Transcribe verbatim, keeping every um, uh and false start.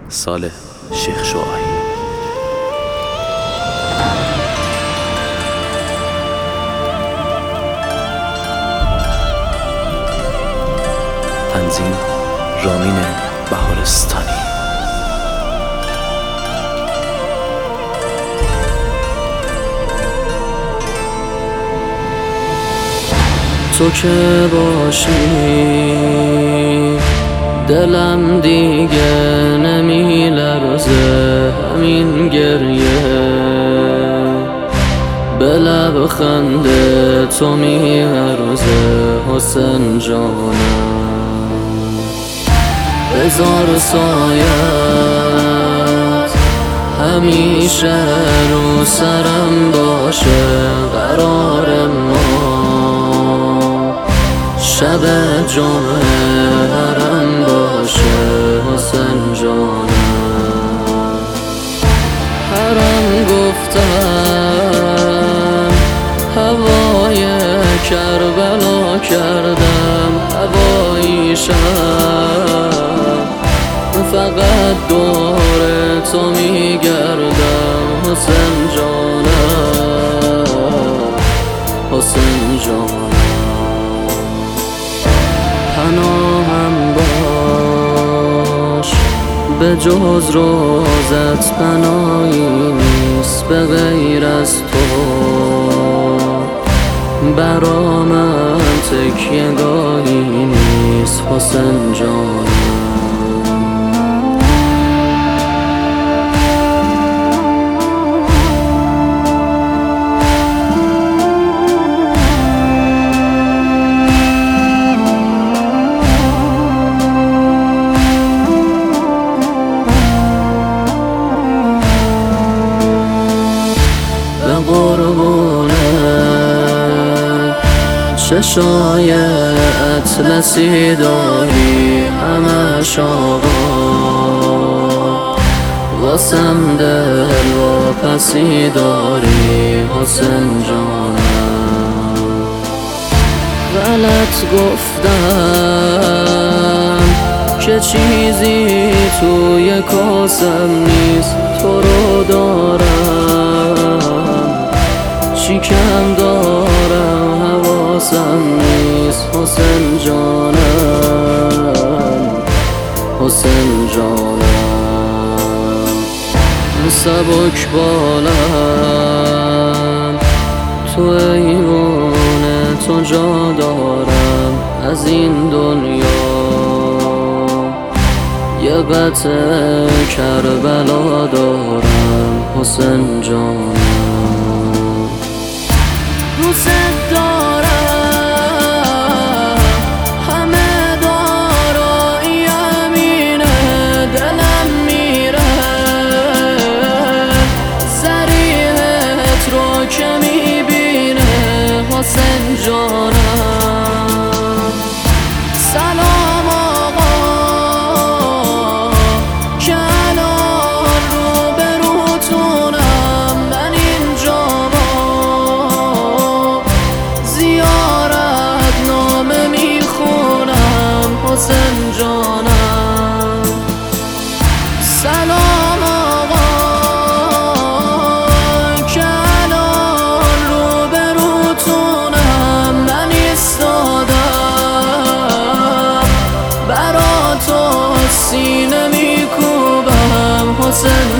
سال شیخ شعاعی. تنظیم رامین بهارستانی. تو که باشی دلم دیگه نمی لرزه، همین گریه به لبخند تو می ارزه. حسین جانم بذار سایت همیشه رو سرم باشه، قرار ما شب جمعه حرم باشه. حسین جانم حرم گفتم هوای کربلا کردم، هوایی شب فقط دور تو میگردم. حسین جانم حسین جانم پناهم باش، به جز روزت پناهی نیست به غیر از تو. برا من تکیه گاهی نیست. حسین جانم چشای اطلسی داری همش آقا، واسم دل و پسی داری. حسین جانم غلط گفتم که چیزی توی کاسم نیست، تو رو دارم چی کم دارم حواسم نیست. حسین جانم حسین جانم سبک بالم تو ایوان تو جا دارم، از این دنیا یه قطعه کربلا دارم. حسین جانم دوست دارم، همه دارایی امینه، دلم میره ضریحت رو که میبینه. حسین جانم سلام آقا که الان رو به روتونم، من اینجا زیارت نامه میخونم. حسین جانم سلام آقا که الان رو به روتونم، من ایستادم برا تو سینه میکوبم. حسین